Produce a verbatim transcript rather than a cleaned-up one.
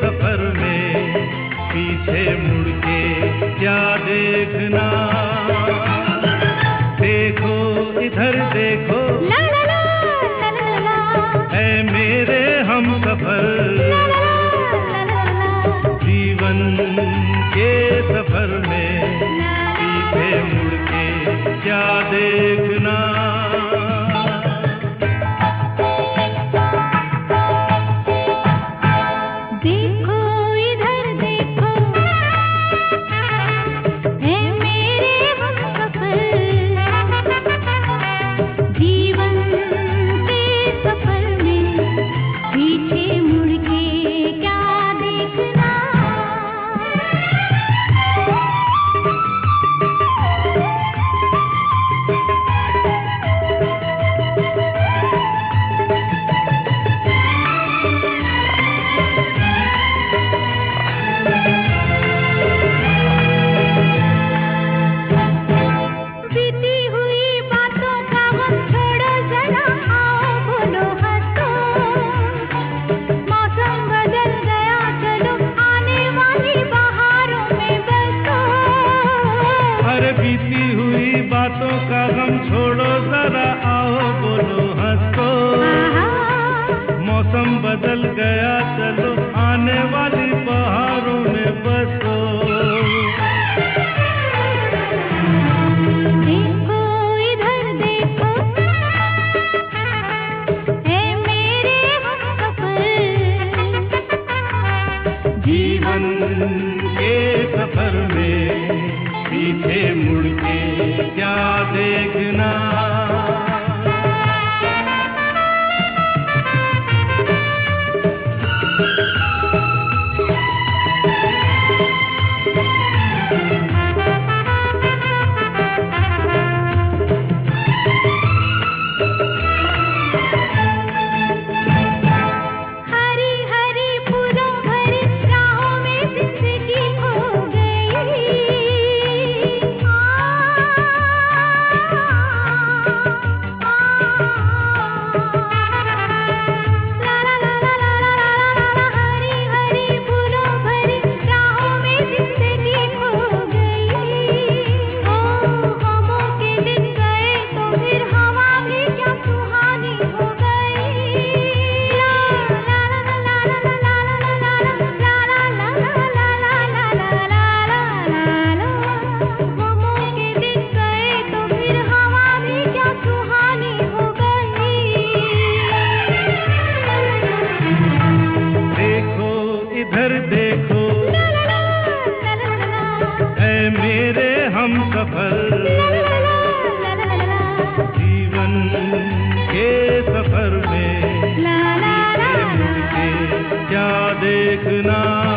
सफर में पीछे मुड़ के क्या देखना। देखो इधर देखो ला ला ला ला ला ला, ऐ मेरे हम सफर, ला ला ला ला ला, जीवन के सफर में पीछे मुड़ के क्या देखना। देखो इधर देखो है मेरे हम सफर, जीवन के सफर में पीछे मुड़ के क्या देखना। बीती हुई बातों का गम छोड़ो जरा, आओ बोलो हंसो। मौसम बदल गया चलो आने वाली बहारों में बसो। अरे बीती हुई बातों का गम छोड़ो जरा, आओ बोलो हंसो। मौसम बदल गया चलो आने वाली बहारों में बसो। देखो इधर देखो है मेरे हम सफर, जीवन के सफर में पीछे मुड़ के क्या देखना। हरी हरी फूलों भरी राहों में जिंदगी खो गई। ला ला ला ला ला ला ला, हरी हरी फूलों भरी राहों में जिंदगी खो गई। ओ गमों के दिन गए तो फिर हवा भी क्या सुहानी हो गई। ला ला ला ला ला ला ला ला ला ला ला ला ला ला, गमों के दिन गए तो फिर हवा भी क्या सुहानी हो गई। देखो इधर देखो ला ला ला ला ला ला, ऐ मेरे हम सफर, ला ला ला ला ला ला, जीवन के सफर में ला ला ला पीछे मुड़ के क्या देखना।